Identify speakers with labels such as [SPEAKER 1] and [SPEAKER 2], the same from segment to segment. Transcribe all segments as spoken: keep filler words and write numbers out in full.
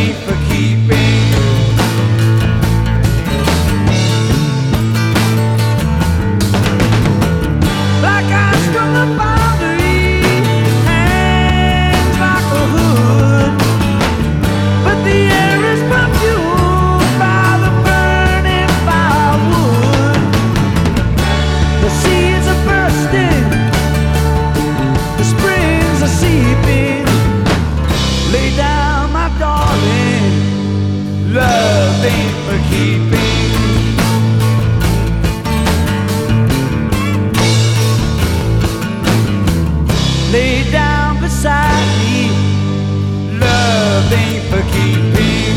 [SPEAKER 1] ain't for keeping. Like ice from the boundary, hangs like a hood, but the air is perfumed by the burning firewood. The seas are bursting, the springs are seeping. Lay down, my darling, love ain't for keeping. Lay down beside me, love ain't for keeping.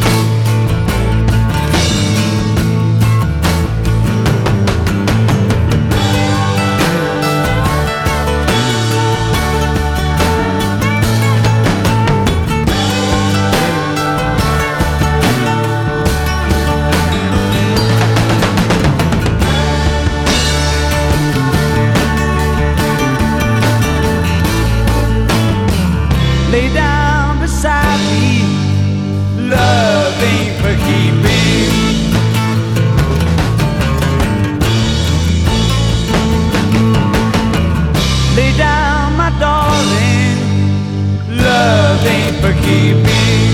[SPEAKER 1] Lay down beside me, love ain't for keeping. Lay down, my darling, love ain't for keeping.